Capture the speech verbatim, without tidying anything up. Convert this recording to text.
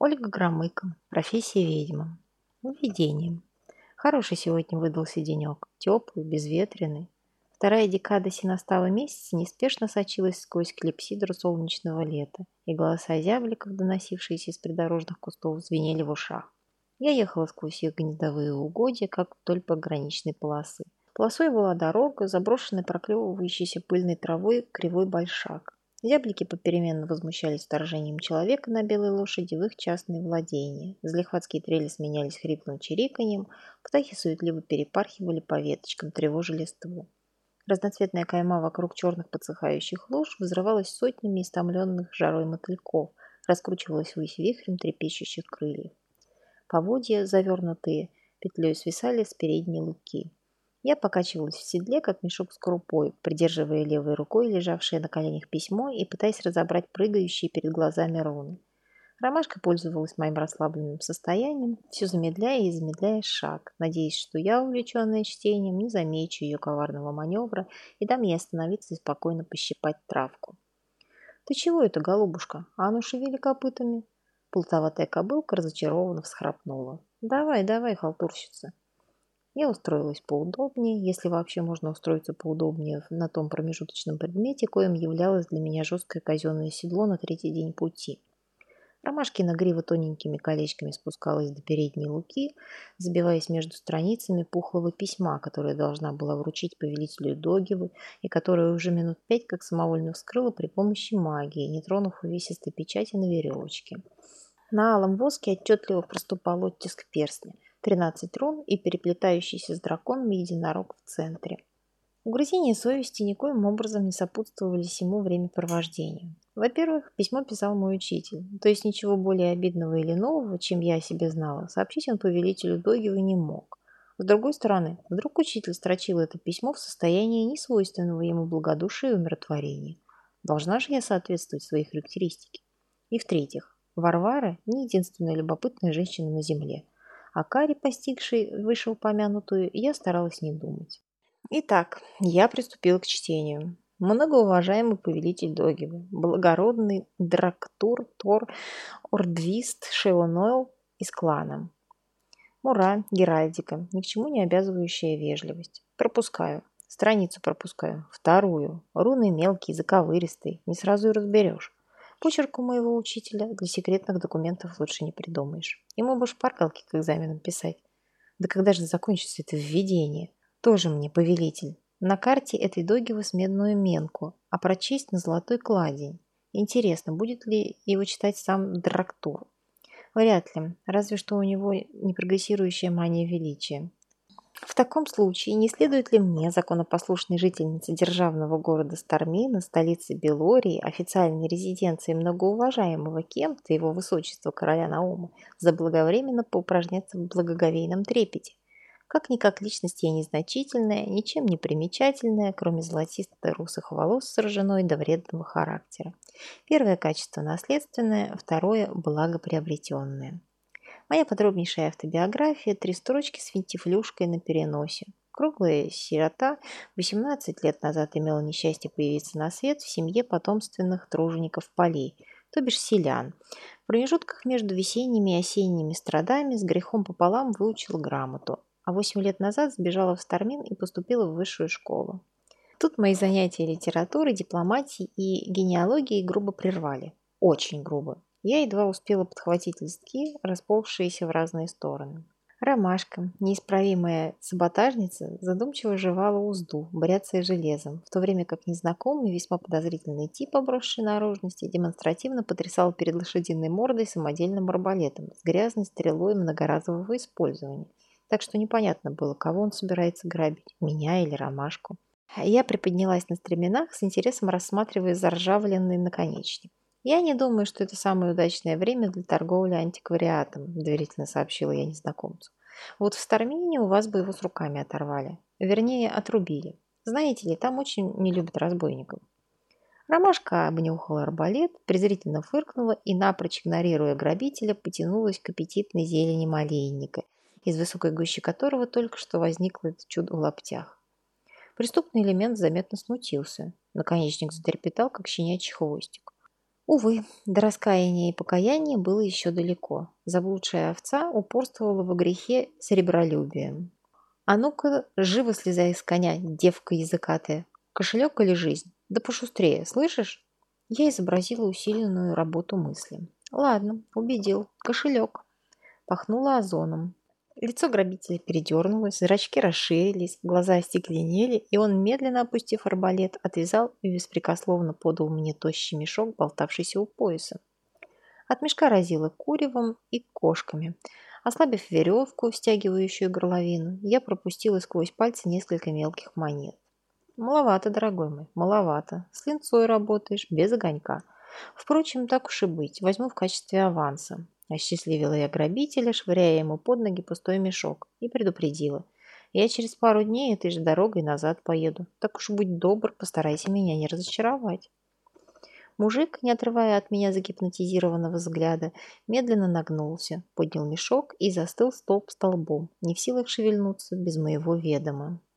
Ольга Громыко. Профессия ведьма. Введение. Хороший сегодня выдался денек. Теплый, безветренный. Вторая декада синастала месяца неспешно сочилась сквозь клипсидру солнечного лета, и голоса зябликов, доносившиеся из придорожных кустов, звенели в ушах. Я ехала сквозь их гнездовые угодья, как вдоль пограничной полосы. Полосой была дорога, заброшенный проклевывающейся пыльной травой кривой большак. Зяблики попеременно возмущались вторжением человека на белой лошади в их частные владения. Залихватские трели сменялись хриплым чириканьем, птахи суетливо перепархивали по веточкам, тревожили листву. Разноцветная кайма вокруг черных подсыхающих луж взрывалась сотнями истомленных жарой мотыльков, раскручивалась ввысь вихрем трепещущих крыльев. Поводья, завернутые петлей, свисали с передней луки. Я покачивалась в седле, как мешок с крупой, придерживая левой рукой лежавшее на коленях письмо и пытаясь разобрать прыгающие перед глазами руны. Ромашка пользовалась моим расслабленным состоянием, все замедляя и замедляя шаг, надеясь, что я, увлеченная чтением, не замечу ее коварного маневра и дам ей остановиться и спокойно пощипать травку. «Ты чего это, голубушка? А ну шевели копытами!» Плутоватая кобылка разочарованно всхрапнула. «Давай, давай, халтурщица!» Я устроилась поудобнее, если вообще можно устроиться поудобнее на том промежуточном предмете, коим являлось для меня жесткое казенное седло на третий день пути. Ромашкина грива тоненькими колечками спускалась до передней луки, забиваясь между страницами пухлого письма, которое должна была вручить повелителю Догивы и которое уже минут пять как самовольно вскрыла при помощи магии, не тронув увесистой печати на веревочке. На алом воске отчетливо проступал оттиск перстня, тринадцать рун и переплетающийся с драконом единорог в центре. Угрызения совести никоим образом не сопутствовали всему времяпровождению. Во-первых, письмо писал мой учитель, то есть ничего более обидного или нового, чем я о себе знала, сообщить он повелителю Догивы не мог. С другой стороны, вдруг учитель строчил это письмо в состоянии несвойственного ему благодушия и умиротворения. Должна же я соответствовать своей характеристике. И в-третьих, Варвара не единственная любопытная женщина на земле. О каре, постигшей вышеупомянутую, я старалась не думать. Итак, я приступила к чтению. Многоуважаемый повелитель Догивы, благородный Драктур Тор Ордвист Шеонойл из клана. Мура, Геральдика, ни к чему не обязывающая вежливость. Пропускаю. Страницу пропускаю. Вторую. Руны мелкие, заковыристые, не сразу и разберешь. Почерк у моего учителя для секретных документов лучше не придумаешь. Ему бы шпаргалки к экзаменам писать. Да когда же закончится это введение? Тоже мне повелитель. На карте этой Догивы с медную менку, а прочесть на золотой кладень. Интересно, будет ли его читать сам Драктур? Вряд ли, разве что у него непрогрессирующая мания величия. В таком случае, не следует ли мне, законопослушной жительнице державного города Стармина, столицы Белории, официальной резиденции многоуважаемого кем-то его высочества короля Наума, заблаговременно поупражняться в благоговейном трепете? Как-никак личность я незначительная, ничем не примечательная, кроме золотисто-русых волос с ржаной до вредного характера. Первое качество наследственное, второе благоприобретенное. Моя подробнейшая автобиография, три строчки с финтифлюшкой на переносе. Круглая сирота восемнадцать лет назад имела несчастье появиться на свет в семье потомственных тружеников полей, то бишь селян. В промежутках между весенними и осенними страдами с грехом пополам выучила грамоту, а восемь лет назад сбежала в Стармин и поступила в высшую школу. Тут мои занятия литературой, дипломатией и генеалогией грубо прервали. Очень грубо. Я едва успела подхватить листки, расползшиеся в разные стороны. Ромашка, неисправимая саботажница, задумчиво жевала узду, бряцая железом, в то время как незнакомый, весьма подозрительный тип, обросший наружности, демонстративно потрясал перед лошадиной мордой самодельным арбалетом с грязной стрелой многоразового использования. Так что непонятно было, кого он собирается грабить, меня или Ромашку. Я приподнялась на стременах, с интересом рассматривая заржавленный наконечник. «Я не думаю, что это самое удачное время для торговли антиквариатом», – доверительно сообщила я незнакомцу. «Вот в Стармине у вас бы его с руками оторвали. Вернее, отрубили. Знаете ли, там очень не любят разбойников». Ромашка обнюхала арбалет, презрительно фыркнула и, напрочь игнорируя грабителя, потянулась к аппетитной зелени малейника, из высокой гущи которого только что возникло это чудо в лаптях. Преступный элемент заметно смутился. Наконечник затрепетал, как щенячий хвостик. Увы, до раскаяния и покаяния было еще далеко. Заблудшая овца упорствовала во грехе серебролюбием. «А ну-ка, живо слезай с коня, девка языкатая! Кошелек или жизнь? Да пошустрее, слышишь?» Я изобразила усиленную работу мысли. «Ладно, убедил. Кошелек». Пахнуло озоном. Лицо грабителя передернулось, зрачки расширились, глаза остекленели, и он, медленно опустив арбалет, отвязал и беспрекословно подал мне тощий мешок, болтавшийся у пояса. От мешка разило куревом и кошками. Ослабив веревку, стягивающую горловину, я пропустила сквозь пальцы несколько мелких монет. «Маловато, дорогой мой, маловато. С линцой работаешь, без огонька. Впрочем, так уж и быть, возьму в качестве аванса». Осчастливила я грабителя, швыряя ему под ноги пустой мешок, и предупредила. «Я через пару дней этой же дорогой назад поеду. Так уж будь добр, постарайся меня не разочаровать». Мужик, не отрывая от меня загипнотизированного взгляда, медленно нагнулся, поднял мешок и застыл столб столбом, не в силах шевельнуться без моего ведома.